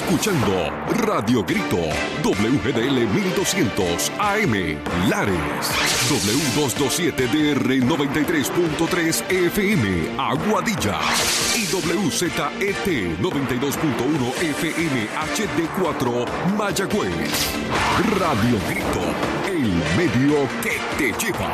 escuchando Radio Grito, WGDL 1200 AM, Lares, W227DR 93.3 FM, Aguadilla, y WZET 92.1 FM HD4, Mayagüez. Radio Grito, el medio que te lleva.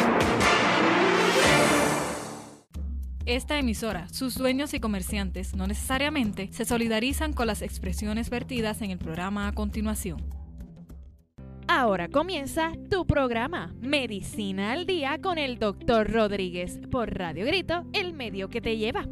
Esta emisora, sus dueños y comerciantes no necesariamente se solidarizan con las expresiones vertidas en el programa a continuación. Ahora comienza tu programa Medicina al Día con el Dr. Rodríguez por Radio Grito, el medio que te lleva.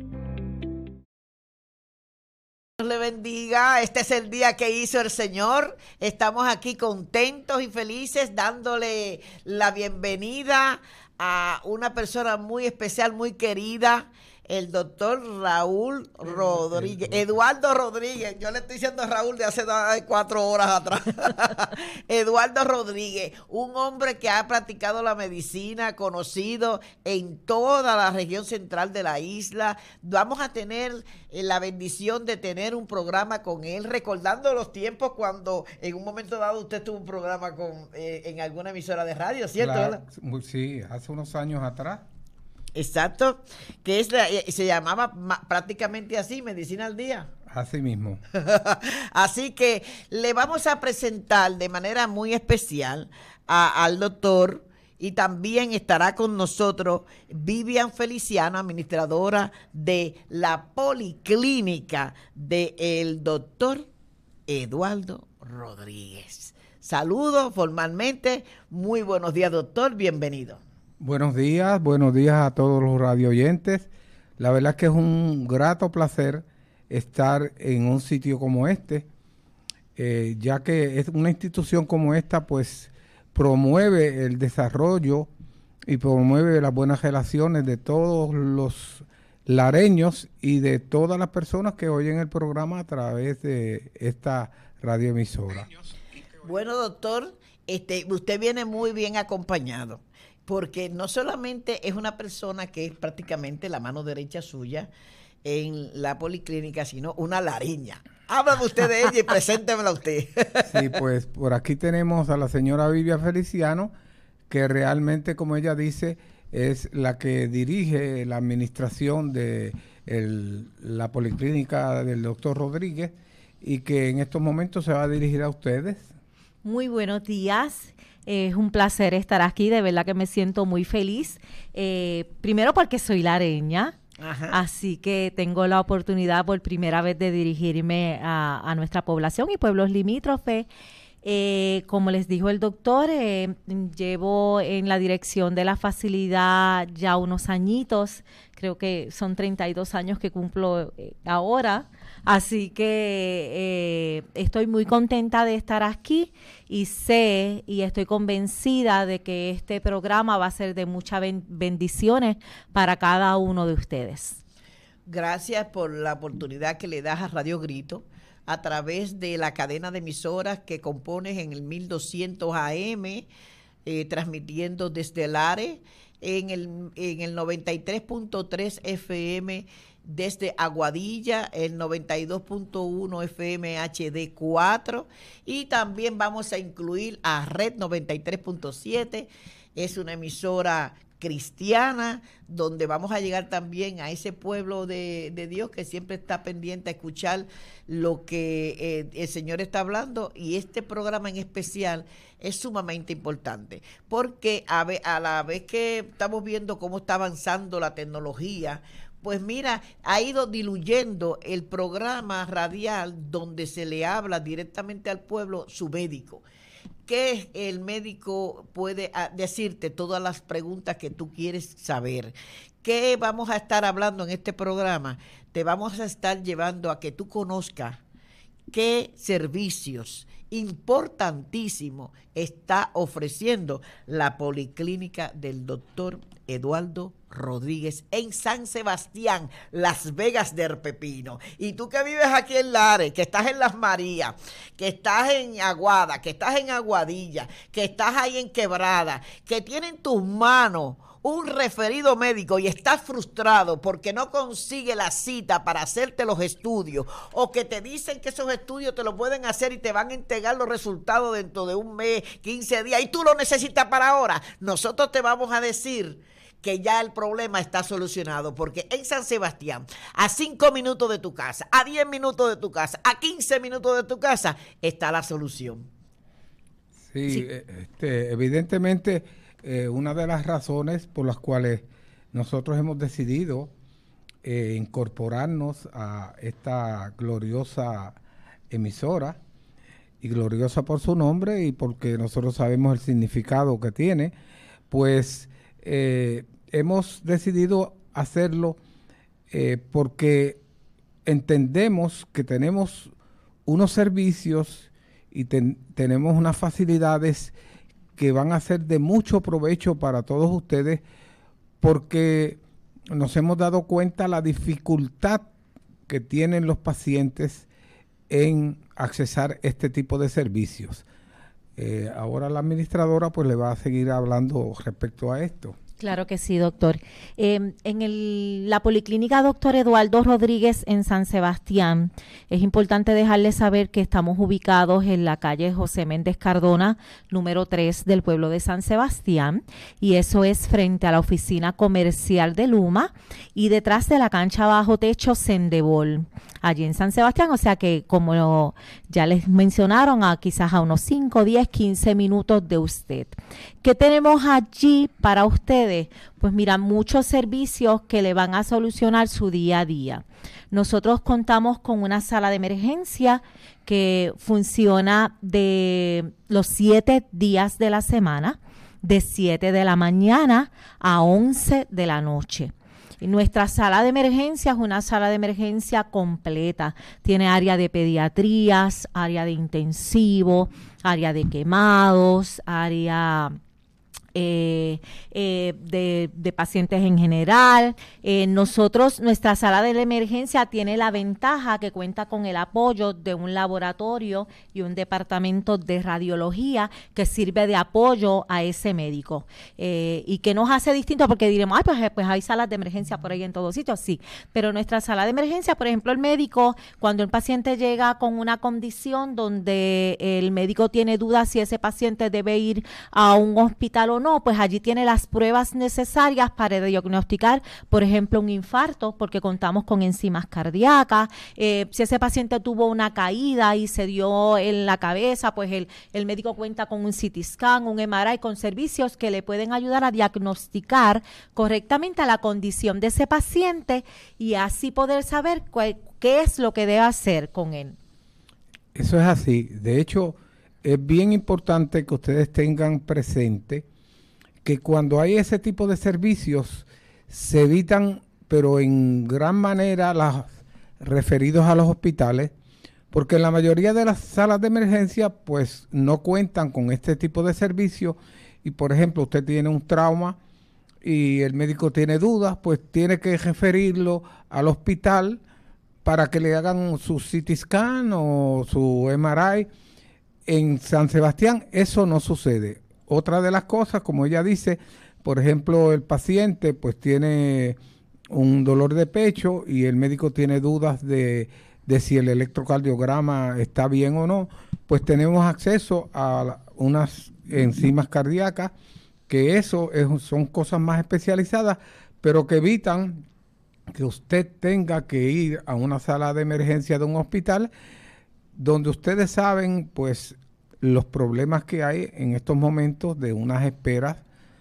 Dios le bendiga, este es el día que hizo el Señor, estamos aquí contentos y felices dándole la bienvenida a una persona muy especial, muy querida, el doctor Raúl Rodríguez, Eduardo Rodríguez, yo le estoy diciendo Raúl de hace 4 horas atrás, Eduardo Rodríguez, un hombre que ha practicado la medicina, conocido en toda la región central de la isla. Vamos a tener la bendición de tener un programa con él, recordando los tiempos cuando en un momento dado usted tuvo un programa en alguna emisora de radio, ¿cierto? Claro, sí, hace unos años atrás. Exacto, que se llamaba prácticamente así, Medicina al Día. Así mismo. Así que le vamos a presentar de manera muy especial al doctor, y también estará con nosotros Vivian Feliciano, administradora de la Policlínica del doctor Eduardo Rodríguez. Saludos formalmente, muy buenos días, doctor, bienvenido. Buenos días a todos los radioyentes. La verdad es que es un grato placer estar en un sitio como este, ya que es una institución como esta, pues promueve el desarrollo y promueve las buenas relaciones de todos los lareños y de todas las personas que oyen el programa a través de esta radioemisora. Bueno, doctor, usted viene muy bien acompañado, porque no solamente es una persona que es prácticamente la mano derecha suya en la policlínica, sino una lareña. Háblame usted de ella y preséntemela usted. Sí, pues por aquí tenemos a la señora Vivian Feliciano, que realmente, como ella dice, es la que dirige la administración de la policlínica del doctor Rodríguez, y que en estos momentos se va a dirigir a ustedes. Muy buenos días. Es un placer estar aquí, de verdad que me siento muy feliz. Primero porque soy lareña, así que tengo la oportunidad por primera vez de dirigirme a nuestra población y pueblos limítrofes. Como les dijo el doctor, llevo en la dirección de la facilidad ya unos añitos, creo que son 32 años que cumplo ahora, así que estoy muy contenta de estar aquí y sé y estoy convencida de que este programa va a ser de muchas bendiciones para cada uno de ustedes. Gracias por la oportunidad que le das a Radio Grito a través de la cadena de emisoras que compones en el 1200 AM, transmitiendo desde Lares, en el 93.3 FM desde Aguadilla, el 92.1 FM HD4, y también vamos a incluir a Red 93.7, es una emisora cristiana, donde vamos a llegar también a ese pueblo de Dios que siempre está pendiente a escuchar lo que el Señor está hablando, y este programa en especial es sumamente importante, porque a la vez que estamos viendo cómo está avanzando la tecnología, pues mira, ha ido diluyendo el programa radial donde se le habla directamente al pueblo, su médico. Que el médico puede decirte todas las preguntas que tú quieres saber. ¿Qué vamos a estar hablando en este programa? Te vamos a estar llevando a que tú conozcas qué servicios importantísimo está ofreciendo la policlínica del doctor Eduardo Rodríguez en San Sebastián, Las Vegas del Pepino. Y tú que vives aquí en Lares, que estás en Las Marías, que estás en Aguada, que estás en Aguadilla, que estás ahí en Quebrada, que tiene en tus manos un referido médico y estás frustrado porque no consigue la cita para hacerte los estudios, o que te dicen que esos estudios te lo pueden hacer y te van a entregar los resultados dentro de un mes, 15 días, y tú lo necesitas para ahora, nosotros te vamos a decir que ya el problema está solucionado, porque en San Sebastián, a 5 minutos de tu casa, a 10 minutos de tu casa, a 15 minutos de tu casa, está la solución. Sí. Evidentemente, una de las razones por las cuales nosotros hemos decidido incorporarnos a esta gloriosa emisora, y gloriosa por su nombre y porque nosotros sabemos el significado que tiene, pues hemos decidido hacerlo porque entendemos que tenemos unos servicios y tenemos unas facilidades que van a ser de mucho provecho para todos ustedes, porque nos hemos dado cuenta la dificultad que tienen los pacientes en accesar este tipo de servicios. Ahora la administradora pues le va a seguir hablando respecto a esto. Claro que sí, doctor. En la Policlínica Doctor Eduardo Rodríguez en San Sebastián, es importante dejarles saber que estamos ubicados en la calle José Méndez Cardona, número 3 del pueblo de San Sebastián, y eso es frente a la oficina comercial de Luma y detrás de la cancha bajo techo Sendebol, allí en San Sebastián. O sea que, como ya les mencionaron, quizás a unos 5, 10, 15 minutos de usted. ¿Qué tenemos allí para ustedes? Pues mira, muchos servicios que le van a solucionar su día a día. Nosotros contamos con una sala de emergencia que funciona de los 7 días de la semana, de 7 de la mañana a 11 de la noche. Y nuestra sala de emergencia es una sala de emergencia completa. Tiene área de pediatrías, área de intensivo, área de quemados, área de pacientes en general. Nuestra sala de la emergencia tiene la ventaja que cuenta con el apoyo de un laboratorio y un departamento de radiología que sirve de apoyo a ese médico, y que nos hace distinto, porque diremos, pues hay salas de emergencia por ahí en todos sitios, sí, pero nuestra sala de emergencia, por ejemplo, el médico, cuando el paciente llega con una condición donde el médico tiene dudas si ese paciente debe ir a un hospital o no, pues allí tiene las pruebas necesarias para diagnosticar, por ejemplo, un infarto, porque contamos con enzimas cardíacas. Si ese paciente tuvo una caída y se dio en la cabeza, pues el médico cuenta con un CT scan, un MRI, con servicios que le pueden ayudar a diagnosticar correctamente la condición de ese paciente y así poder saber qué es lo que debe hacer con él. Eso es así. De hecho, es bien importante que ustedes tengan presente que cuando hay ese tipo de servicios se evitan, pero en gran manera, los referidos a los hospitales, porque en la mayoría de las salas de emergencia pues no cuentan con este tipo de servicio. Y por ejemplo, usted tiene un trauma y el médico tiene dudas, pues tiene que referirlo al hospital para que le hagan su CT scan o su MRI. En San Sebastián eso no sucede. Otra de las cosas, como ella dice, por ejemplo, el paciente pues tiene un dolor de pecho y el médico tiene dudas de si el electrocardiograma está bien o no, pues tenemos acceso a unas enzimas cardíacas, que eso son cosas más especializadas, pero que evitan que usted tenga que ir a una sala de emergencia de un hospital, donde ustedes saben pues los problemas que hay en estos momentos de unas esperas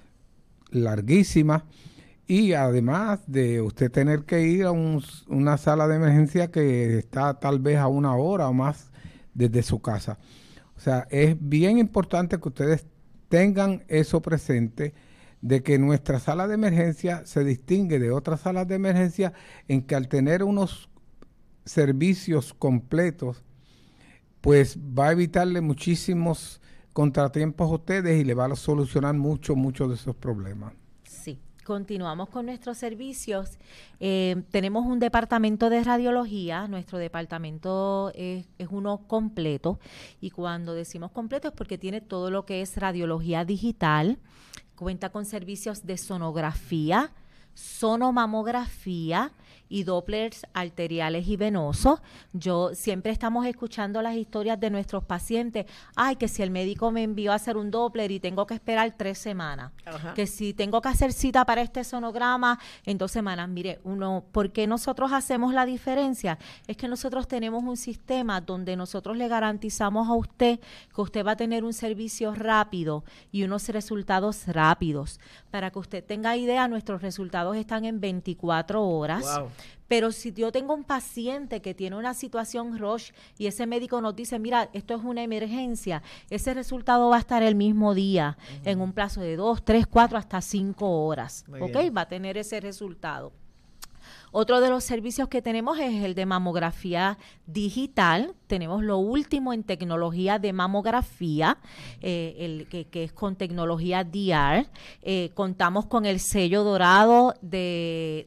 larguísimas, y además de usted tener que ir a una sala de emergencia que está tal vez a 1 hora o más desde su casa. O sea, es bien importante que ustedes tengan eso presente, de que nuestra sala de emergencia se distingue de otras salas de emergencia en que al tener unos servicios completos pues va a evitarle muchísimos contratiempos a ustedes y le va a solucionar muchos de esos problemas. Sí. Continuamos con nuestros servicios. Tenemos un departamento de radiología. Nuestro departamento es uno completo. Y cuando decimos completo es porque tiene todo lo que es radiología digital. Cuenta con servicios de sonografía, sonomamografía y dopplers arteriales y venosos. Siempre estamos escuchando las historias de nuestros pacientes. Ay, que si el médico me envió a hacer un doppler y tengo que esperar 3 semanas. Ajá. Que si tengo que hacer cita para este sonograma en 2 semanas. Mire, ¿por qué nosotros hacemos la diferencia? Es que nosotros tenemos un sistema donde nosotros le garantizamos a usted que usted va a tener un servicio rápido y unos resultados rápidos. Para que usted tenga idea, nuestros resultados están en 24 horas. Wow. Pero si yo tengo un paciente que tiene una situación rush y ese médico nos dice, mira, esto es una emergencia, ese resultado va a estar el mismo día, en un plazo de 2, 3, 4, hasta 5 horas. ¿Ok? Va a tener ese resultado. Otro de los servicios que tenemos es el de mamografía digital. Tenemos lo último en tecnología de mamografía, que es con tecnología DR. Contamos con el sello dorado del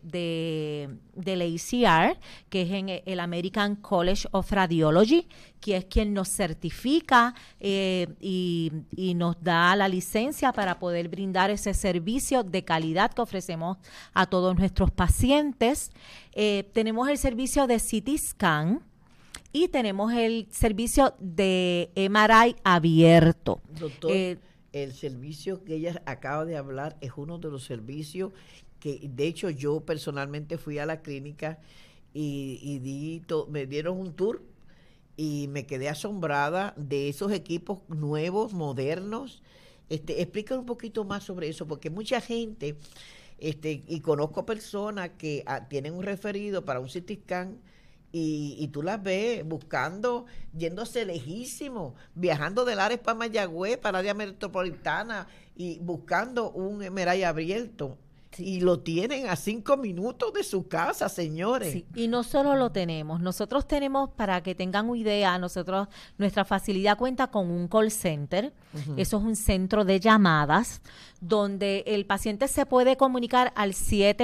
ACR, que es en el American College of Radiology, que es quien nos certifica y nos da la licencia para poder brindar ese servicio de calidad que ofrecemos a todos nuestros pacientes. Tenemos el servicio de CT Scan y tenemos el servicio de MRI abierto. Doctor, el servicio que ella acaba de hablar es uno de los servicios que, de hecho, yo personalmente fui a la clínica y me dieron un tour y me quedé asombrada de esos equipos nuevos, modernos. Explica un poquito más sobre eso, porque mucha gente, y conozco personas que tienen un referido para un CT scan y tú las ves buscando, yéndose lejísimo, viajando de Lares para Mayagüez, para área metropolitana y buscando un MRI abierto. Y lo tienen a 5 minutos de su casa, señores. Sí, y no solo lo tenemos, nosotros tenemos, para que tengan una idea, nuestra facilidad cuenta con un call center. Eso es un centro de llamadas donde el paciente se puede comunicar al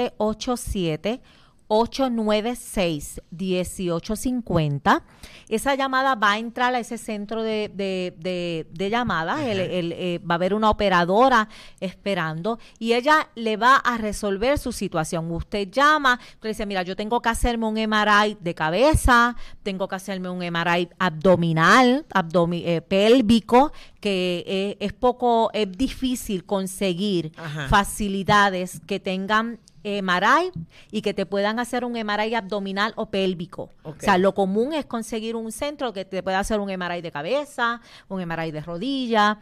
787-896-1850. Esa llamada va a entrar a ese centro de llamadas. Va a haber una operadora esperando y ella le va a resolver su situación. Usted llama, usted dice, mira, yo tengo que hacerme un MRI de cabeza, tengo que hacerme un MRI abdominal, pélvico, que es difícil conseguir facilidades que tengan MRI y que te puedan hacer un MRI abdominal o pélvico. Okay. O sea, lo común es conseguir un centro que te pueda hacer un MRI de cabeza, un MRI de rodilla,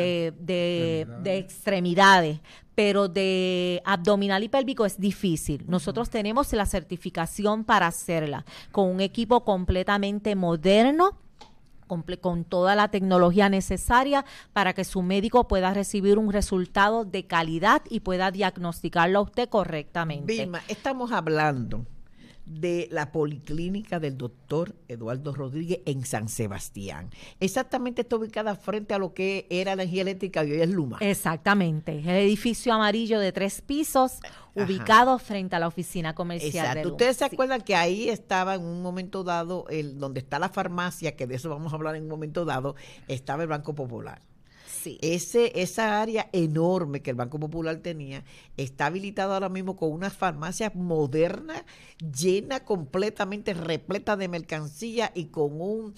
de extremidades, pero de abdominal y pélvico es difícil. Nosotros tenemos la certificación para hacerla con un equipo completamente moderno, con toda la tecnología necesaria para que su médico pueda recibir un resultado de calidad y pueda diagnosticarlo a usted correctamente. Vilma, estamos hablando de la policlínica del doctor Eduardo Rodríguez en San Sebastián. Exactamente está ubicada frente a lo que era la energía eléctrica y hoy es Luma. Exactamente, el edificio amarillo de 3 pisos, ubicado frente a la oficina comercial de Luma. ¿Ustedes se acuerdan que ahí estaba en un momento dado, donde está la farmacia, que de eso vamos a hablar en un momento dado, estaba el Banco Popular? Sí. Esa área enorme que el Banco Popular tenía está habilitada ahora mismo con unas farmacias modernas, llena completamente, repleta de mercancía y con un,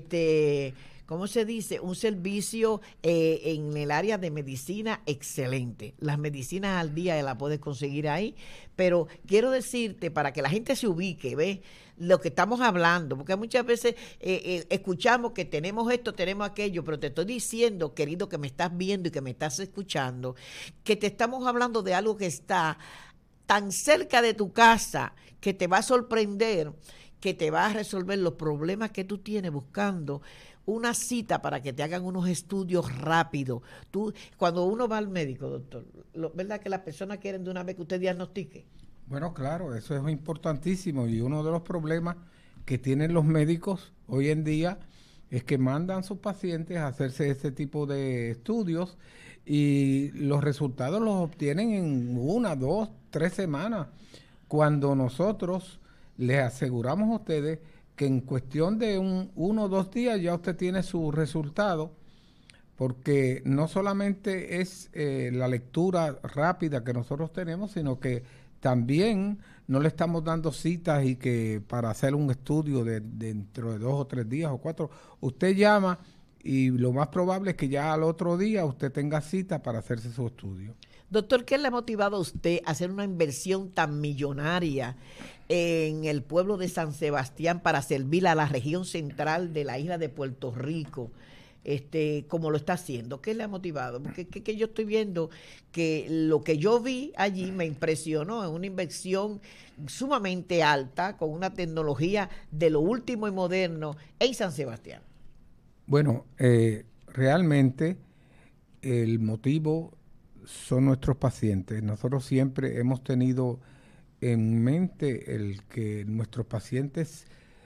¿cómo se dice? Un servicio en el área de medicina excelente. Las medicinas al día las puedes conseguir ahí, pero quiero decirte, para que la gente se ubique, ¿ves? Lo que estamos hablando, porque muchas veces escuchamos que tenemos esto, tenemos aquello, pero te estoy diciendo, querido, que me estás viendo y que me estás escuchando, que te estamos hablando de algo que está tan cerca de tu casa, que te va a sorprender, que te va a resolver los problemas que tú tienes buscando una cita para que te hagan unos estudios rápidos. Cuando uno va al médico, doctor, ¿verdad que las personas quieren de una vez que usted diagnostique? Bueno, claro, eso es importantísimo y uno de los problemas que tienen los médicos hoy en día es que mandan sus pacientes a hacerse este tipo de estudios y los resultados los obtienen en 1, 2, 3 semanas, cuando nosotros les aseguramos a ustedes que en cuestión de 1 o 2 días ya usted tiene su resultado, porque no solamente es la lectura rápida que nosotros tenemos, sino que también no le estamos dando citas y que para hacer un estudio dentro de 2 o 3 días o 4, usted llama y lo más probable es que ya al otro día usted tenga cita para hacerse su estudio. Doctor, ¿qué le ha motivado a usted a hacer una inversión tan millonaria en el pueblo de San Sebastián para servir a la región central de la isla de Puerto Rico, como lo está haciendo? ¿Qué le ha motivado? Porque que yo estoy viendo que lo que yo vi allí me impresionó, es una inversión sumamente alta, con una tecnología de lo último y moderno en San Sebastián. Bueno, realmente el motivo son nuestros pacientes. Nosotros siempre hemos tenido en mente el que nuestros pacientes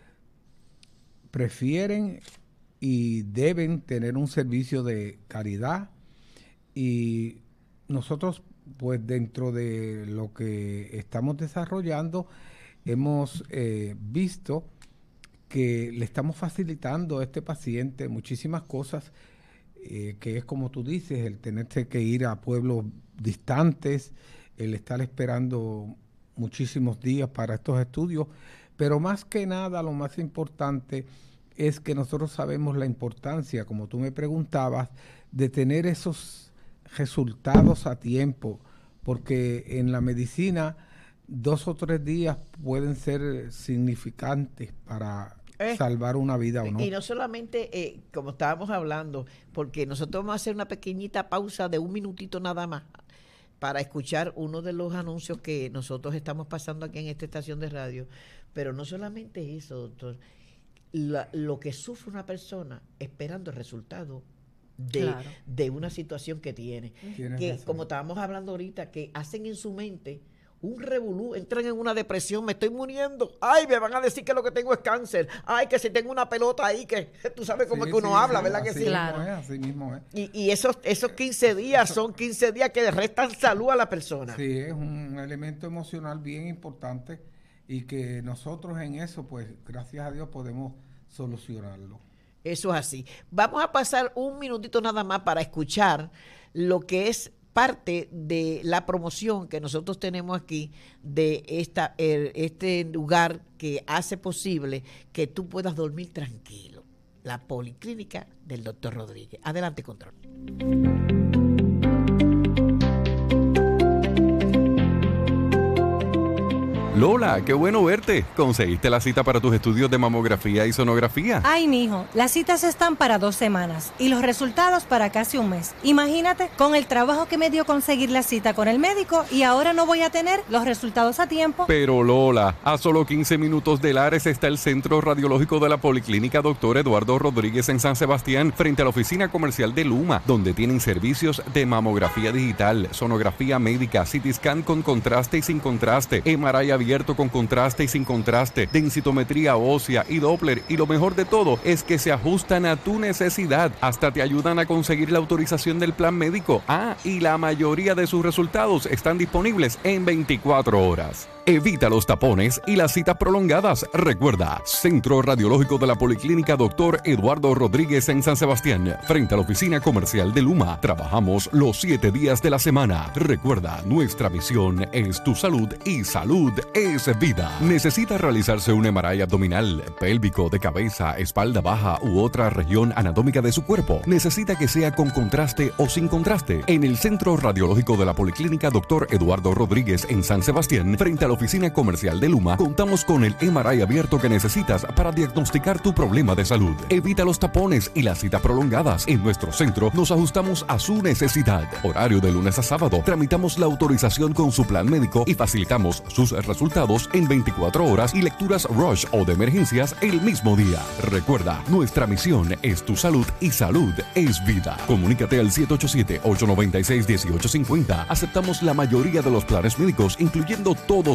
prefieren y deben tener un servicio de calidad, y nosotros pues dentro de lo que estamos desarrollando hemos visto que le estamos facilitando a este paciente muchísimas cosas, que es como tú dices, el tenerse que ir a pueblos distantes, el estar esperando muchísimos días para estos estudios, pero más que nada lo más importante es que nosotros sabemos la importancia, como tú me preguntabas, de tener esos resultados a tiempo, porque en la medicina 2 o 3 días pueden ser significantes para salvar una vida o no. Y no solamente, como estábamos hablando, porque nosotros vamos a hacer una pequeñita pausa de 1 minutito nada más para escuchar uno de los anuncios que nosotros estamos pasando aquí en esta estación de radio. Pero no solamente eso, doctor, lo que sufre una persona esperando el resultado de una situación que tiene. Que como estábamos hablando ahorita, que hacen en su mente un revolú, entran en una depresión, me estoy muriendo, ay, me van a decir que lo que tengo es cáncer, ay, que si tengo una pelota ahí, que tú sabes cómo es que uno habla, ¿verdad que sí? Claro. Así mismo es. Y esos 15 días son 15 días que restan salud a la persona. Sí, es un elemento emocional bien importante y que nosotros en eso, pues, gracias a Dios podemos solucionarlo. Eso es así. Vamos a pasar 1 minutito nada más para escuchar lo que es parte de la promoción que nosotros tenemos aquí de este lugar que hace posible que tú puedas dormir tranquilo. La Policlínica del Dr. Rodríguez. Adelante, control. Lola, qué bueno verte. ¿Conseguiste la cita para tus estudios de mamografía y sonografía? Ay, mijo, las citas están para 2 semanas y los resultados para casi 1 mes. Imagínate, con el trabajo que me dio conseguir la cita con el médico y ahora no voy a tener los resultados a tiempo. Pero Lola, a solo 15 minutos de Lares está el Centro Radiológico de la Policlínica Dr. Eduardo Rodríguez en San Sebastián, frente a la oficina comercial de Luma, donde tienen servicios de mamografía digital, sonografía médica, CT scan con contraste y sin contraste, MRI abierto con contraste y sin contraste, densitometría ósea y Doppler, y lo mejor de todo es que se ajustan a tu necesidad, hasta te ayudan a conseguir la autorización del plan médico. Y la mayoría de sus resultados están disponibles en 24 horas. Evita los tapones y las citas prolongadas. Recuerda, Centro Radiológico de la Policlínica Dr. Eduardo Rodríguez en San Sebastián, frente a la oficina comercial de Luma. Trabajamos los 7 días de la semana. Recuerda, nuestra misión es tu salud y salud es vida. ¿Necesita realizarse un MRI abdominal, pélvico, de cabeza, espalda baja u otra región anatómica de su cuerpo? ¿Necesita que sea con contraste o sin contraste? En el Centro Radiológico de la Policlínica Dr. Eduardo Rodríguez en San Sebastián, frente a la oficina comercial de Luma, contamos con el MRI abierto que necesitas para diagnosticar tu problema de salud. Evita los tapones y las citas prolongadas. En nuestro centro nos ajustamos a su necesidad. Horario de lunes a sábado. Tramitamos la autorización con su plan médico y facilitamos sus resultados en 24 horas y lecturas rush o de emergencias el mismo día. Recuerda, nuestra misión es tu salud y salud es vida. Comunícate al 787-896-1850. Aceptamos la mayoría de los planes médicos, incluyendo todos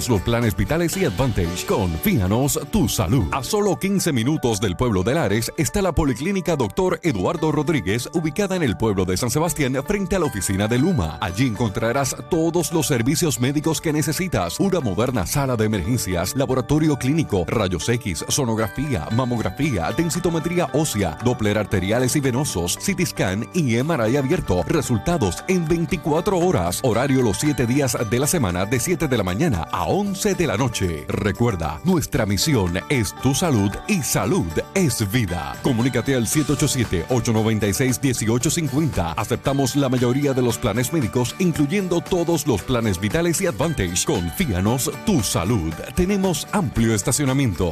todos los planes vitales y Advantage. Confíanos tu salud. A solo 15 minutos del pueblo de Lares está la Policlínica Dr. Eduardo Rodríguez, ubicada en el pueblo de San Sebastián, frente a la oficina de Luma. Allí encontrarás todos los servicios médicos que necesitas. Una moderna sala de emergencias, laboratorio clínico, rayos X, sonografía, mamografía, densitometría ósea, Doppler arteriales y venosos, CT scan y MRI abierto. Resultados en 24 horas. Horario los 7 días de la semana de 7 de la mañana a 11 de la noche. Recuerda, nuestra misión es tu salud y salud es vida. Comunícate al 787-896-1850. Aceptamos la mayoría de los planes médicos, incluyendo todos los planes vitales y Advantage. Confíanos tu salud. Tenemos amplio estacionamiento.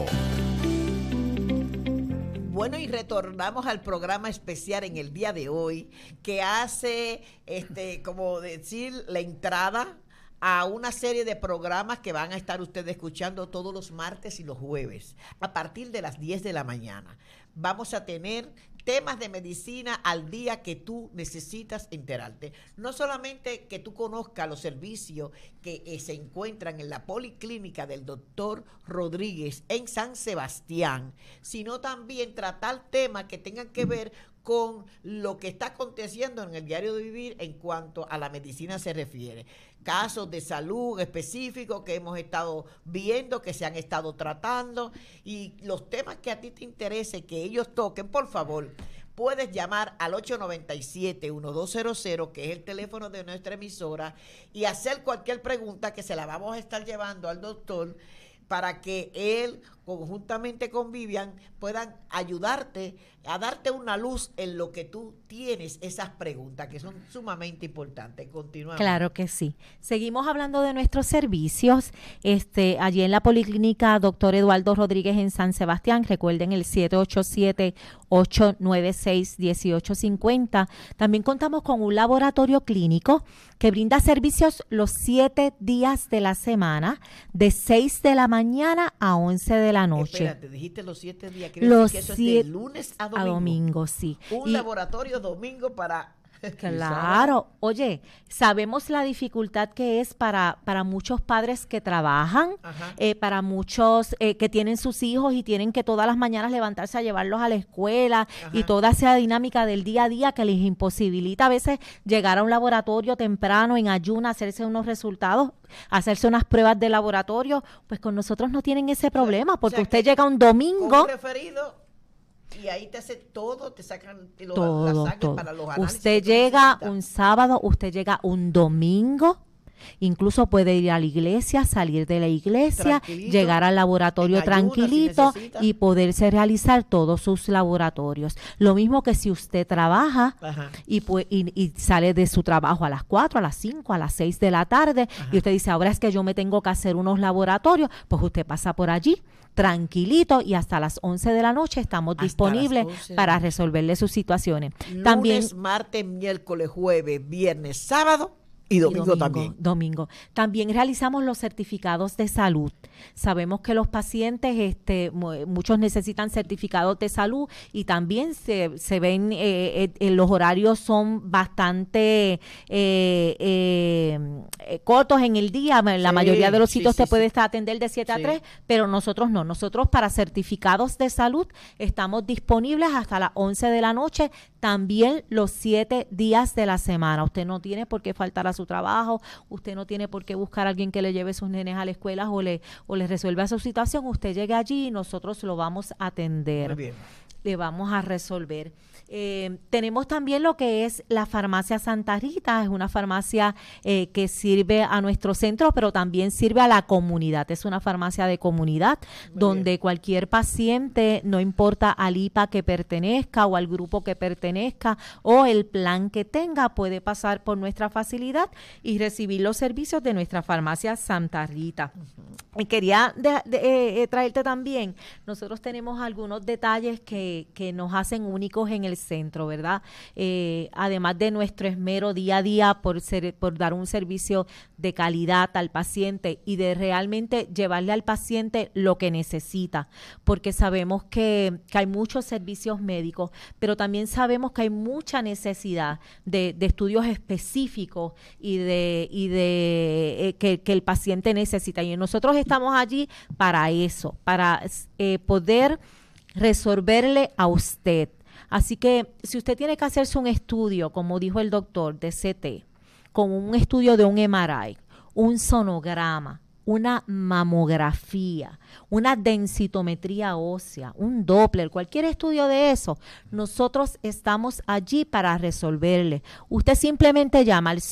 Bueno, y retornamos al programa especial en el día de hoy, que hace, como decir, la entrada a una serie de programas que van a estar ustedes escuchando todos los martes y los jueves, a partir de las 10 de la mañana. Vamos a tener temas de medicina al día que tú necesitas enterarte. No solamente que tú conozcas los servicios que se encuentran en la Policlínica del Dr. Rodríguez en San Sebastián, sino también tratar temas que tengan que ver con lo que está aconteciendo en el diario de vivir en cuanto a la medicina se refiere. Casos de salud específicos que hemos estado viendo, que se han estado tratando, y los temas que a ti te interese que ellos toquen, por favor, puedes llamar al 897-1200, que es el teléfono de nuestra emisora, y hacer cualquier pregunta que se la vamos a estar llevando al doctor para que él, conjuntamente con Vivian, puedan ayudarte a darte una luz en lo que tú tienes, esas preguntas que son sumamente importantes. Continuamos. Claro que sí. Seguimos hablando de nuestros servicios. Allí en la Policlínica Dr. Eduardo Rodríguez en San Sebastián, recuerden el 787-896-1850. También contamos con un laboratorio clínico que brinda servicios los 7 días de la semana, de 6 de la mañana a 11 de la noche. Espérate, dijiste los 7 días. Quiere decir que eso es de lunes a domingo. Sí. Un laboratorio domingo para... Claro, oye, sabemos la dificultad que es para muchos padres que trabajan, para muchos que tienen sus hijos y tienen que todas las mañanas levantarse a llevarlos a la escuela, y toda esa dinámica del día a día que les imposibilita a veces llegar a un laboratorio temprano en ayuna, hacerse unos resultados, hacerse unas pruebas de laboratorio. Pues con nosotros no tienen ese problema, porque usted llega un domingo. Con un referido, y ahí te hace todo, te sacan la sangre para los análisis. Usted llega un sábado, usted llega un domingo, incluso puede ir a la iglesia, salir de la iglesia, llegar al laboratorio tranquilito y poderse realizar todos sus laboratorios. Lo mismo que si usted trabaja y sale de su trabajo a las 4, a las 5, a las 6 de la tarde, y usted dice, ahora es que yo me tengo que hacer unos laboratorios, pues usted pasa por allí tranquilito, y hasta las 11 de la noche estamos disponibles para resolverle sus situaciones. Lunes, también martes, miércoles, jueves, viernes, sábado y domingo también. También realizamos los certificados de salud. Sabemos que los pacientes, muchos necesitan certificados de salud, y también se ven, los horarios son bastante cortos en el día. La mayoría de los sitios te puede atender de 7 a 3, pero nosotros no. Nosotros para certificados de salud estamos disponibles hasta las 11 de la noche, también los 7 días de la semana. Usted no tiene por qué faltar a su trabajo, usted no tiene por qué buscar a alguien que le lleve sus nenes a la escuela o le resuelva su situación. Usted llegue allí y nosotros lo vamos a atender. Muy bien. Le vamos a resolver. Tenemos también lo que es la farmacia Santa Rita. Es una farmacia que sirve a nuestro centro, pero también sirve a la comunidad. Es una farmacia de comunidad donde cualquier paciente, no importa al IPA que pertenezca o al grupo que pertenezca o el plan que tenga, puede pasar por nuestra facilidad y recibir los servicios de nuestra farmacia Santa Rita. Y quería traerte también, nosotros tenemos algunos detalles que nos hacen únicos en el centro, ¿verdad? Además de nuestro esmero día a día por dar un servicio de calidad al paciente y de realmente llevarle al paciente lo que necesita, porque sabemos que hay muchos servicios médicos, pero también sabemos que hay mucha necesidad de estudios específicos y de que el paciente necesita. Y nosotros nosotros estamos allí para eso, para poder resolverle a usted. Así que si usted tiene que hacerse un estudio, como dijo el doctor, de CT, como un estudio de un MRI, un sonograma, una mamografía, una densitometría ósea, un Doppler, cualquier estudio de eso, nosotros estamos allí para resolverle. Usted simplemente llama al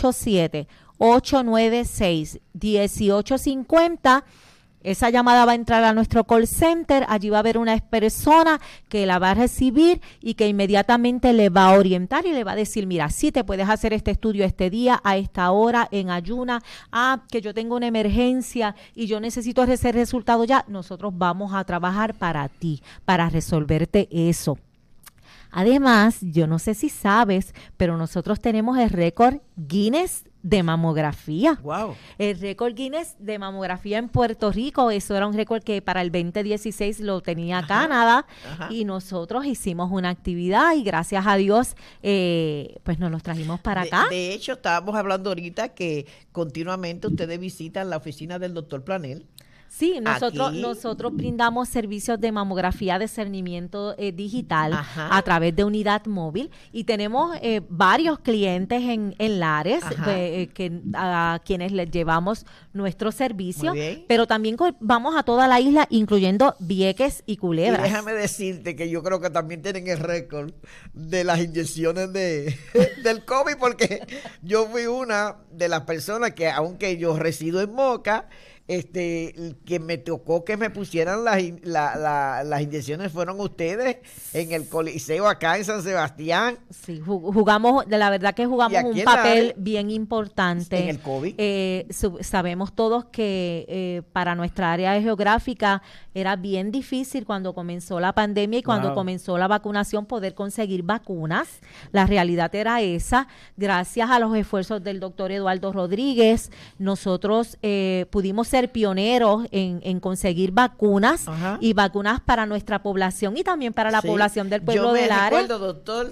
787-896-1850. Esa llamada va a entrar a nuestro call center, allí va a haber una persona que la va a recibir y que inmediatamente le va a orientar y le va a decir, mira, sí te puedes hacer este estudio este día, a esta hora, en ayuna, que yo tengo una emergencia y yo necesito ese resultado ya. Nosotros vamos a trabajar para ti, para resolverte eso. Además, yo no sé si sabes, pero nosotros tenemos el récord Guinness de mamografía. Wow. El récord Guinness de mamografía en Puerto Rico, eso era un récord que para el 2016 lo tenía Canadá. Ajá. Y nosotros hicimos una actividad y gracias a Dios pues nos los trajimos para acá. De hecho, estábamos hablando ahorita que continuamente ustedes visitan la oficina del doctor Planel. Sí, nosotros brindamos servicios de mamografía de cernimiento digital a través de unidad móvil y tenemos varios clientes en Lares a quienes les llevamos nuestro servicio, pero también vamos a toda la isla, incluyendo Vieques y Culebras. Y déjame decirte que yo creo que también tienen el récord de las inyecciones del COVID, porque yo fui una de las personas que, aunque yo resido en Moca, que me tocó que me pusieran las inyecciones fueron ustedes en el Coliseo acá en San Sebastián. Sí, jugamos, de la verdad que jugamos un papel bien importante. En el COVID. Sabemos todos que para nuestra área geográfica era bien difícil cuando comenzó la pandemia y cuando comenzó la vacunación poder conseguir vacunas. La realidad era esa. Gracias a los esfuerzos del doctor Eduardo Rodríguez, nosotros pudimos ser pioneros en conseguir vacunas y vacunas para nuestra población y también para la población del pueblo de Lares. Yo me recuerdo, doctor,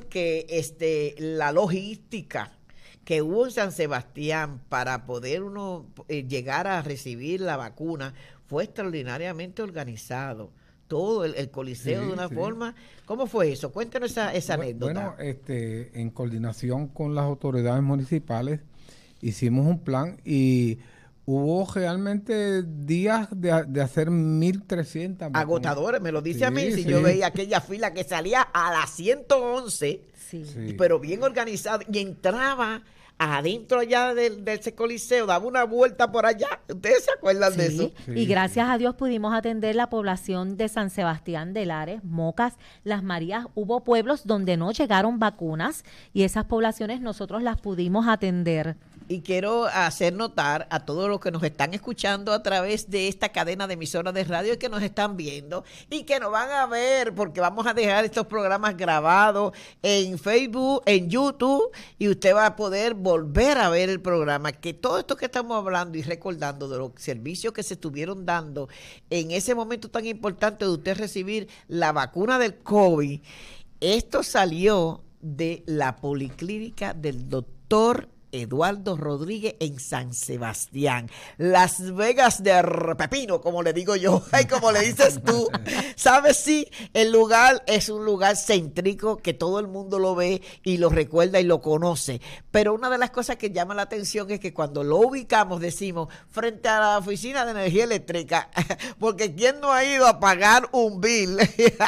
que la logística que hubo en San Sebastián para poder uno llegar a recibir la vacuna fue extraordinariamente organizado. Todo el coliseo de una forma. ¿Cómo fue eso? Cuéntanos esa anécdota. Bueno, en coordinación con las autoridades municipales hicimos un plan y hubo realmente días de hacer 1,300 agotadores, me lo dice a mí, si yo veía aquella fila que salía a las 111, pero bien organizado, y entraba adentro allá del coliseo, daba una vuelta por allá. ¿Ustedes se acuerdan de eso? Sí, y gracias a Dios pudimos atender la población de San Sebastián de Lares, Mocas, Las Marías. Hubo pueblos donde no llegaron vacunas y esas poblaciones nosotros las pudimos atender. Y quiero hacer notar a todos los que nos están escuchando a través de esta cadena de emisoras de radio y que nos están viendo y que nos van a ver, porque vamos a dejar estos programas grabados en Facebook, en YouTube, y usted va a poder volver a ver el programa, que todo esto que estamos hablando y recordando de los servicios que se estuvieron dando en ese momento tan importante de usted recibir la vacuna del COVID, esto salió de la policlínica del doctor Eduardo Rodríguez en San Sebastián, Las Vegas de Pepino, como le digo yo, y como le dices tú. ¿Sabes? Sí, el lugar es un lugar céntrico que todo el mundo lo ve y lo recuerda y lo conoce, pero una de las cosas que llama la atención es que cuando lo ubicamos decimos frente a la oficina de energía eléctrica, porque ¿quién no ha ido a pagar un bill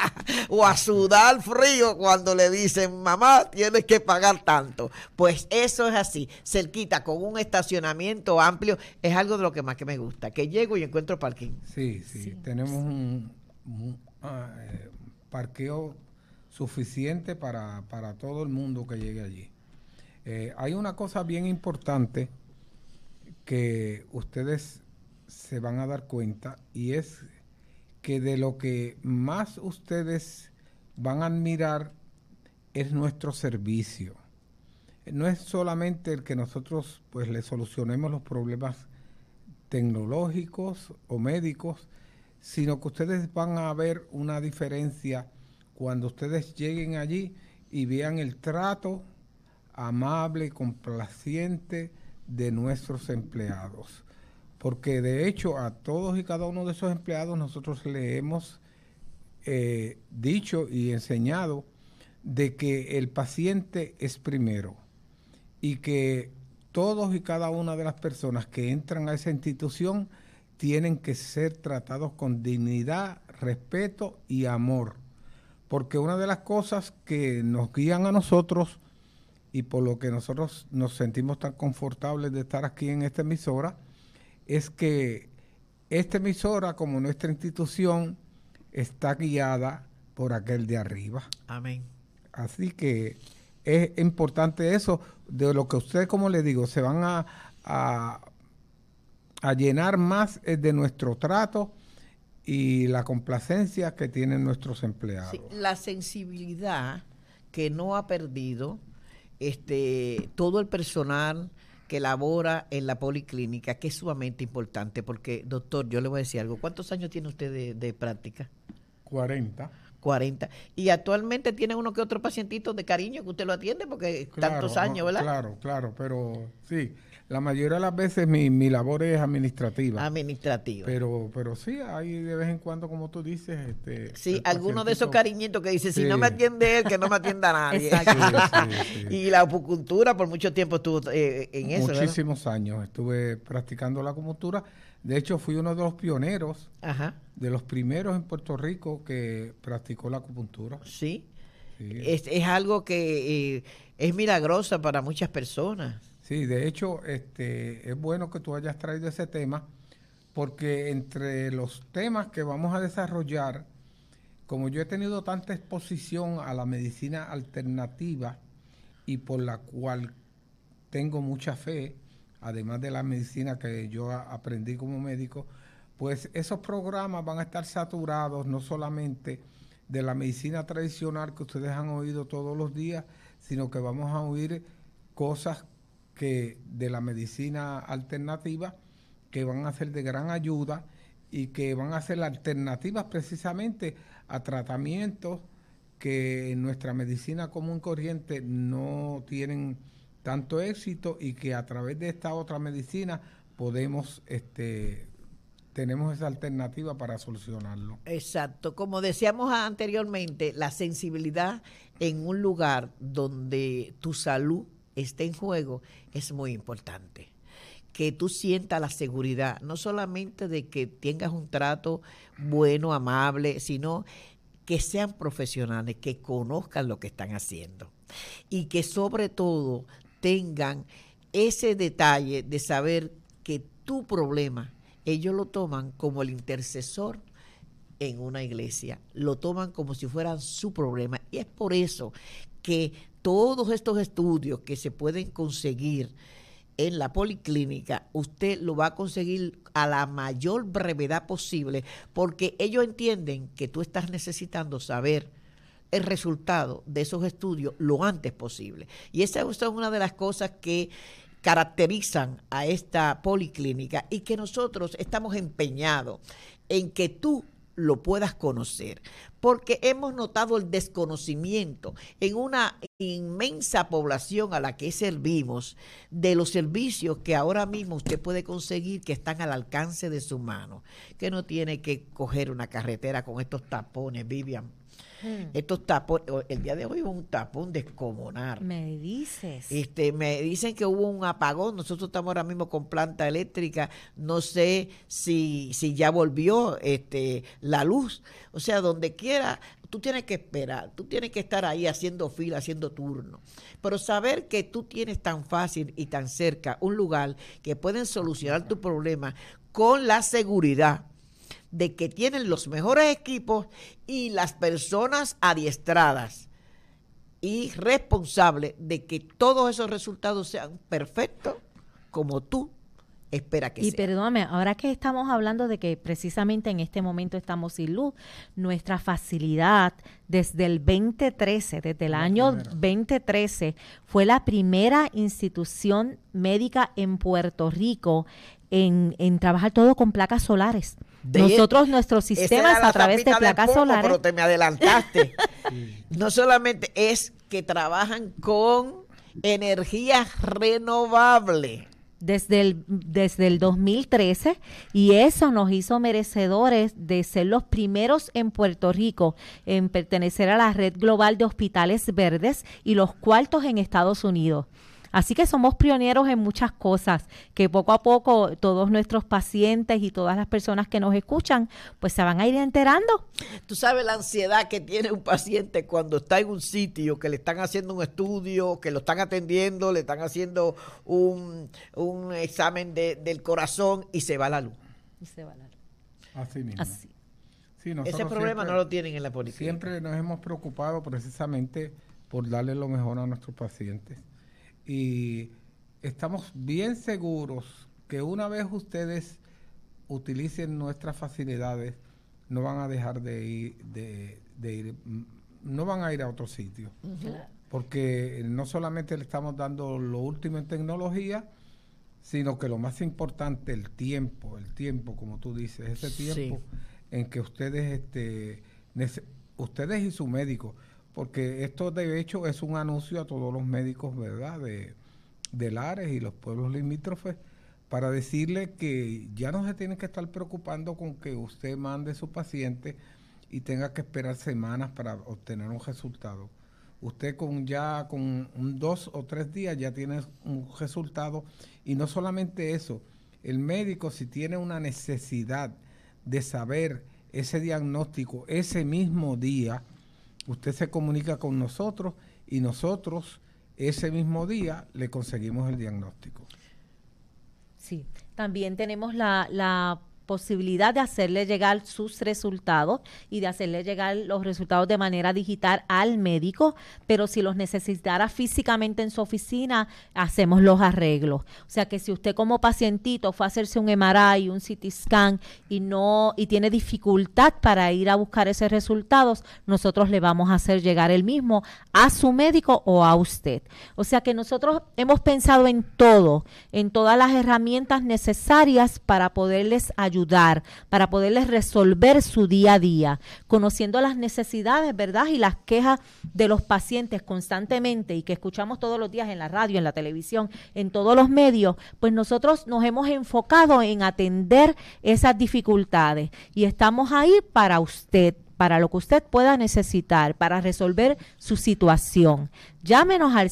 o a sudar frío cuando le dicen, mamá, tienes que pagar tanto? Pues eso es así, cerquita, con un estacionamiento amplio, es algo de lo que más que me gusta, que llego y encuentro parking. Sí, tenemos un parqueo suficiente para todo el mundo que llegue allí. Hay una cosa bien importante que ustedes se van a dar cuenta, y es que de lo que más ustedes van a admirar es nuestro servicio. No es solamente el que nosotros pues le solucionemos los problemas tecnológicos o médicos, sino que ustedes van a ver una diferencia cuando ustedes lleguen allí y vean el trato amable y complaciente de nuestros empleados. porque de hecho a todos y cada uno de esos empleados nosotros le hemos dicho y enseñado de que el paciente es primero y que todos y cada una de las personas que entran a esa institución tienen que ser tratados con dignidad, respeto y amor, porque una de las cosas que nos guían a nosotros y por lo que nosotros nos sentimos tan confortables de estar aquí en esta emisora es que esta emisora, como nuestra institución, está guiada por aquel de arriba. Amén. Así que es importante eso, de lo que ustedes, como les digo, se van a llenar más de nuestro trato y la complacencia que tienen nuestros empleados. Sí, la sensibilidad que no ha perdido todo el personal que labora en la policlínica, que es sumamente importante, porque, doctor, yo le voy a decir algo. ¿Cuántos años tiene usted de práctica? 40. 40. Y actualmente tiene uno que otro pacientito de cariño que usted lo atiende, porque tantos años, ¿verdad? Claro, pero sí, la mayoría de las veces mi labor es administrativa. Administrativa. Pero sí, hay de vez en cuando, como tú dices, sí, algunos de esos cariñitos que dice, si no me atiende él, que no me atienda nadie. Sí. Y la acupuntura por mucho tiempo estuvo en eso, muchísimos años estuve practicando la acupuntura. De hecho, fui uno de los pioneros, de los primeros en Puerto Rico que practicó la acupuntura. Sí. Es algo que es milagrosa para muchas personas. Sí, de hecho, es bueno que tú hayas traído ese tema, porque entre los temas que vamos a desarrollar, como yo he tenido tanta exposición a la medicina alternativa y por la cual tengo mucha fe, además de la medicina que yo aprendí como médico, pues esos programas van a estar saturados no solamente de la medicina tradicional que ustedes han oído todos los días, sino que vamos a oír cosas que de la medicina alternativa que van a ser de gran ayuda y que van a ser alternativas precisamente a tratamientos que en nuestra medicina común corriente no tienen tanto éxito y que a través de esta otra medicina podemos, tenemos esa alternativa para solucionarlo. Exacto, como decíamos anteriormente, la sensibilidad en un lugar donde tu salud esté en juego es muy importante. Que tú sientas la seguridad, no solamente de que tengas un trato bueno, amable, sino que sean profesionales, que conozcan lo que están haciendo y que sobre todo tengan ese detalle de saber que tu problema, ellos lo toman como el intercesor en una iglesia, lo toman como si fueran su problema. Y es por eso que todos estos estudios que se pueden conseguir en la policlínica, usted lo va a conseguir a la mayor brevedad posible, porque ellos entienden que tú estás necesitando saber el resultado de esos estudios lo antes posible. Y esa es una de las cosas que caracterizan a esta policlínica y que nosotros estamos empeñados en que tú lo puedas conocer, porque hemos notado el desconocimiento en una inmensa población a la que servimos de los servicios que ahora mismo usted puede conseguir, que están al alcance de su mano, que no tiene que coger una carretera con estos tapones, Vivian. Estos tapones, el día de hoy hubo un tapón descomunal. Me dices. Me dicen que hubo un apagón. Nosotros estamos ahora mismo con planta eléctrica. No sé si ya volvió la luz. O sea, donde quiera, tú tienes que esperar. Tú tienes que estar ahí haciendo fila, haciendo turno. Pero saber que tú tienes tan fácil y tan cerca un lugar que pueden solucionar tu problema con la seguridad de que tienen los mejores equipos y las personas adiestradas y responsables de que todos esos resultados sean perfectos como tú esperas que sean. Y perdóname, ahora que estamos hablando de que precisamente en este momento estamos sin luz, nuestra facilidad desde el 2013, desde el año 2013, fue la primera institución médica en Puerto Rico en trabajar todo con placas solares. Nosotros, nuestros sistemas a través de placas solares. Pero te me adelantaste. No solamente es que trabajan con energía renovable. desde el 2013, y eso nos hizo merecedores de ser los primeros en Puerto Rico en pertenecer a la Red Global de Hospitales Verdes y los cuartos en Estados Unidos. Así que somos pioneros en muchas cosas, que poco a poco todos nuestros pacientes y todas las personas que nos escuchan, pues se van a ir enterando. Tú sabes la ansiedad que tiene un paciente cuando está en un sitio, que le están haciendo un estudio, que lo están atendiendo, le están haciendo un examen del corazón y se va la luz. Y se va la luz. Así mismo. Así. Sí, ese problema no lo tienen en la policlínica. Siempre nos hemos preocupado precisamente por darle lo mejor a nuestros pacientes. Y estamos bien seguros que una vez ustedes utilicen nuestras facilidades, no van a dejar de ir, no van a ir a otro sitio. Porque no solamente le estamos dando lo último en tecnología, sino que lo más importante, el tiempo, como tú dices, ese tiempo en que ustedes, ustedes y su médico, porque esto de hecho es un anuncio a todos los médicos, ¿verdad?, de Lares y los pueblos limítrofes, para decirle que ya no se tienen que estar preocupando con que usted mande su paciente y tenga que esperar semanas para obtener un resultado. Usted con 2 o 3 días ya tiene un resultado, y no solamente eso, el médico, si tiene una necesidad de saber ese diagnóstico ese mismo día, usted se comunica con nosotros y nosotros ese mismo día le conseguimos el diagnóstico. Sí, también tenemos la posibilidad de hacerle llegar sus resultados y de hacerle llegar los resultados de manera digital al médico, pero si los necesitara físicamente en su oficina, hacemos los arreglos. O sea que si usted como pacientito fue a hacerse un MRI, un CT scan y tiene dificultad para ir a buscar esos resultados, nosotros le vamos a hacer llegar el mismo a su médico o a usted. O sea que nosotros hemos pensado en todo, en todas las herramientas necesarias para poderles ayudar, para poderles resolver su día a día, conociendo las necesidades, ¿verdad?, y las quejas de los pacientes constantemente, y que escuchamos todos los días en la radio, en la televisión, en todos los medios. Pues nosotros nos hemos enfocado en atender esas dificultades y estamos ahí para usted, para lo que usted pueda necesitar, para resolver su situación. Llámenos al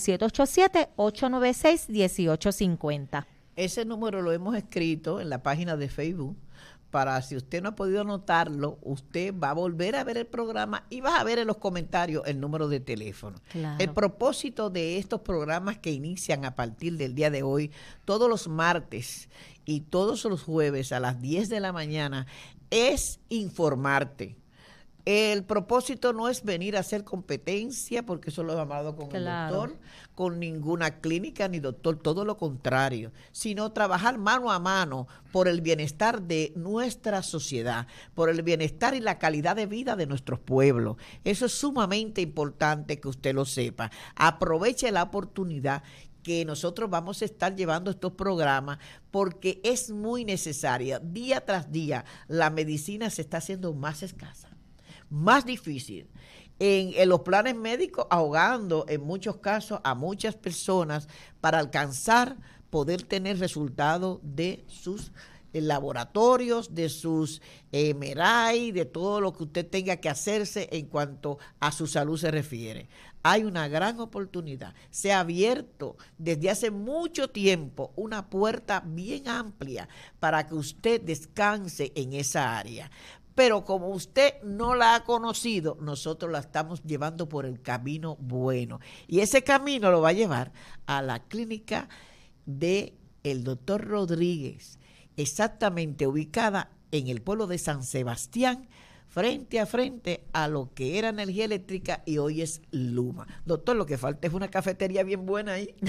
787-896-1850. Ese número lo hemos escrito en la página de Facebook, para si usted no ha podido anotarlo, usted va a volver a ver el programa y va a ver en los comentarios el número de teléfono. Claro. El propósito de estos programas que inician a partir del día de hoy, todos los martes y todos los jueves a las 10 de la mañana, es informarte. El propósito no es venir a hacer competencia, porque eso lo he hablado con el doctor, con ninguna clínica ni doctor, todo lo contrario, sino trabajar mano a mano por el bienestar de nuestra sociedad, por el bienestar y la calidad de vida de nuestros pueblos. Eso es sumamente importante que usted lo sepa. Aproveche la oportunidad que nosotros vamos a estar llevando estos programas, porque es muy necesaria. Día tras día la medicina se está haciendo más escasa, más difícil. En los planes médicos, ahogando en muchos casos a muchas personas para alcanzar poder tener resultados de sus laboratorios, de sus MRI, de todo lo que usted tenga que hacerse en cuanto a su salud se refiere. Hay una gran oportunidad. Se ha abierto desde hace mucho tiempo una puerta bien amplia para que usted descanse en esa área. Pero como usted no la ha conocido, nosotros la estamos llevando por el camino bueno. Y ese camino lo va a llevar a la clínica del doctor Rodríguez, exactamente ubicada en el pueblo de San Sebastián, frente a frente a lo que era energía eléctrica y hoy es Luma. Doctor, lo que falta es una cafetería bien buena ahí. Sí.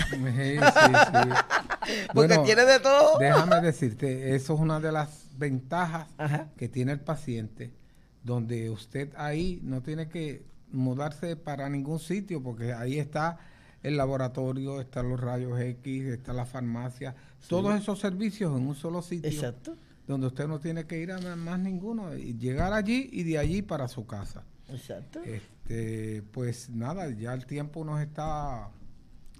Porque bueno, tiene de todo. Déjame decirte, eso es una de las ventajas que tiene el paciente, donde usted ahí no tiene que mudarse para ningún sitio, porque ahí está el laboratorio, están los rayos X, está la farmacia, todos esos servicios en un solo sitio. Exacto. Donde usted no tiene que ir a más ninguno, y llegar allí y de allí para su casa. Exacto. Pues nada, ya el tiempo nos está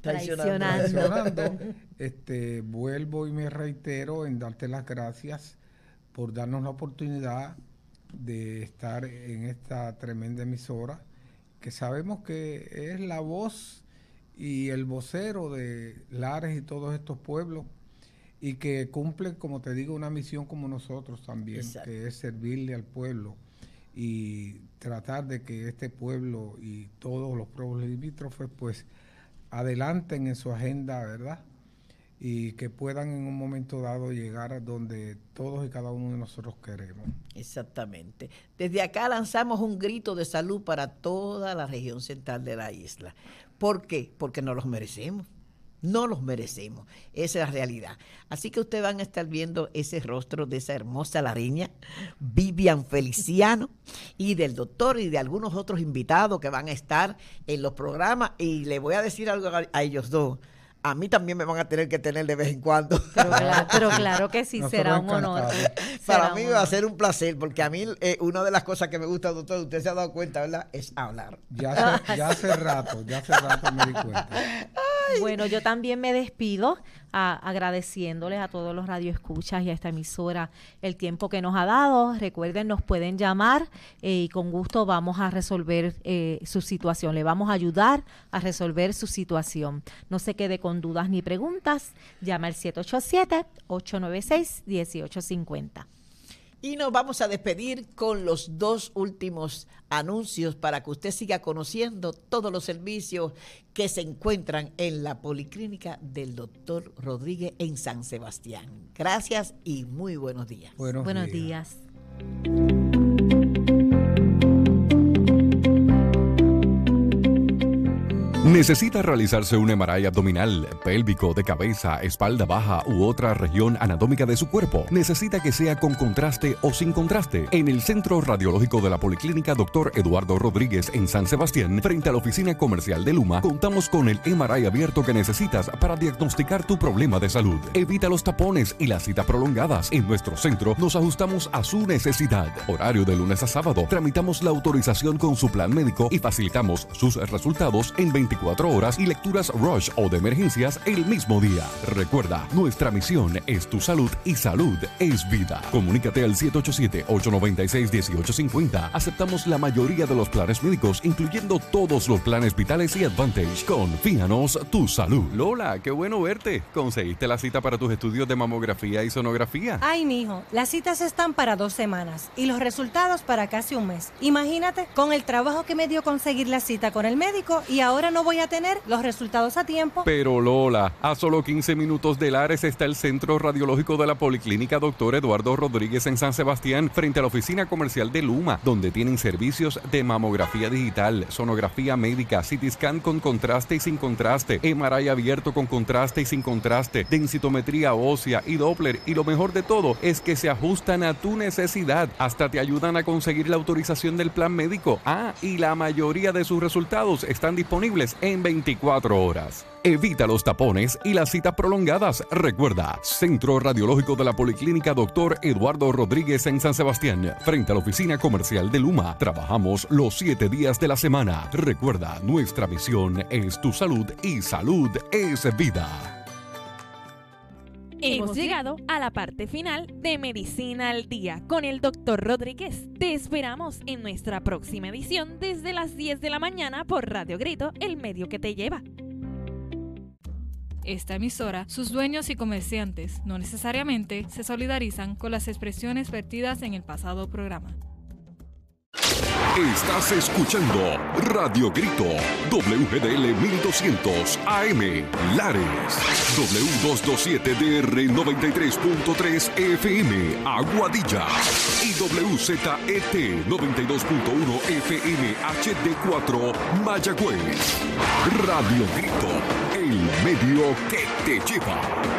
traicionando. Vuelvo y me reitero en darte las gracias por darnos la oportunidad de estar en esta tremenda emisora, que sabemos que es la voz y el vocero de Lares y todos estos pueblos, y que cumple, como te digo, una misión como nosotros también. Exacto. Que es servirle al pueblo y tratar de que este pueblo y todos los pueblos limítrofes pues adelanten en su agenda, ¿verdad? Y que puedan en un momento dado llegar a donde todos y cada uno de nosotros queremos. Exactamente. Desde acá lanzamos un grito de salud para toda la región central de la isla. ¿Por qué? Porque no los merecemos. No los merecemos, esa es la realidad. Así que ustedes van a estar viendo ese rostro de esa hermosa lareña, Vivian Feliciano, y del doctor y de algunos otros invitados que van a estar en los programas. Y le voy a decir algo a ellos dos. A mí también me van a tener que tener de vez en cuando. Pero claro que sí, será un honor. Para mí va a ser un placer, porque a mí una de las cosas que me gusta, doctor, usted se ha dado cuenta, ¿verdad? Es hablar. Ya hace rato me di cuenta. Bueno, yo también me despido agradeciéndoles a todos los radioescuchas y a esta emisora el tiempo que nos ha dado. Recuerden, nos pueden llamar y con gusto vamos a resolver su situación. Le vamos a ayudar a resolver su situación. No se quede con dudas ni preguntas. Llama al 787-896-1850. Y nos vamos a despedir con los dos últimos anuncios para que usted siga conociendo todos los servicios que se encuentran en la Policlínica del Dr. Rodríguez en San Sebastián. Gracias y muy buenos días. Buenos días. ¿Necesita realizarse un MRI abdominal, pélvico, de cabeza, espalda baja u otra región anatómica de su cuerpo? ¿Necesita que sea con contraste o sin contraste? En el Centro Radiológico de la Policlínica Dr. Eduardo Rodríguez en San Sebastián, frente a la oficina comercial de Luma, contamos con el MRI abierto que necesitas para diagnosticar tu problema de salud. Evita los tapones y las citas prolongadas. En nuestro centro nos ajustamos a su necesidad. Horario de lunes a sábado. Tramitamos la autorización con su plan médico y facilitamos sus resultados en 24 horas y lecturas rush o de emergencias el mismo día. Recuerda, nuestra misión es tu salud y salud es vida. Comunícate al 787-896-1850. Aceptamos la mayoría de los planes médicos, incluyendo todos los planes vitales y Advantage. Confíanos tu salud. Lola, qué bueno verte. ¿Conseguiste la cita para tus estudios de mamografía y sonografía? Ay, mijo, las citas están para 2 semanas y los resultados para casi un mes. Imagínate, con el trabajo que me dio conseguir la cita con el médico y ahora no voy a tener los resultados a tiempo. Pero Lola, a solo 15 minutos de Lares está el Centro Radiológico de la Policlínica Dr. Eduardo Rodríguez en San Sebastián, frente a la oficina comercial de Luma, donde tienen servicios de mamografía digital, sonografía médica, CT scan con contraste y sin contraste, MRI abierto con contraste y sin contraste, densitometría ósea y Doppler, y lo mejor de todo es que se ajustan a tu necesidad, hasta te ayudan a conseguir la autorización del plan médico. Y la mayoría de sus resultados están disponibles en 24 horas. Evita los tapones y las citas prolongadas. Recuerda, Centro Radiológico de la Policlínica Dr. Eduardo Rodríguez en San Sebastián, frente a la oficina comercial de Luma. Trabajamos los 7 días de la semana. Recuerda, nuestra misión es tu salud y salud es vida. Hemos llegado a la parte final de Medicina al Día con el Dr. Rodríguez. Te esperamos en nuestra próxima edición desde las 10 de la mañana por Radio Grito, el medio que te lleva. Esta emisora, sus dueños y comerciantes no necesariamente se solidarizan con las expresiones vertidas en el pasado programa. Estás escuchando Radio Grito, WGDL 1200 AM, Lares, W227DR 93.3 FM, Aguadilla, y WZET 92.1 FM HD4, Mayagüez. Radio Grito, el medio que te lleva.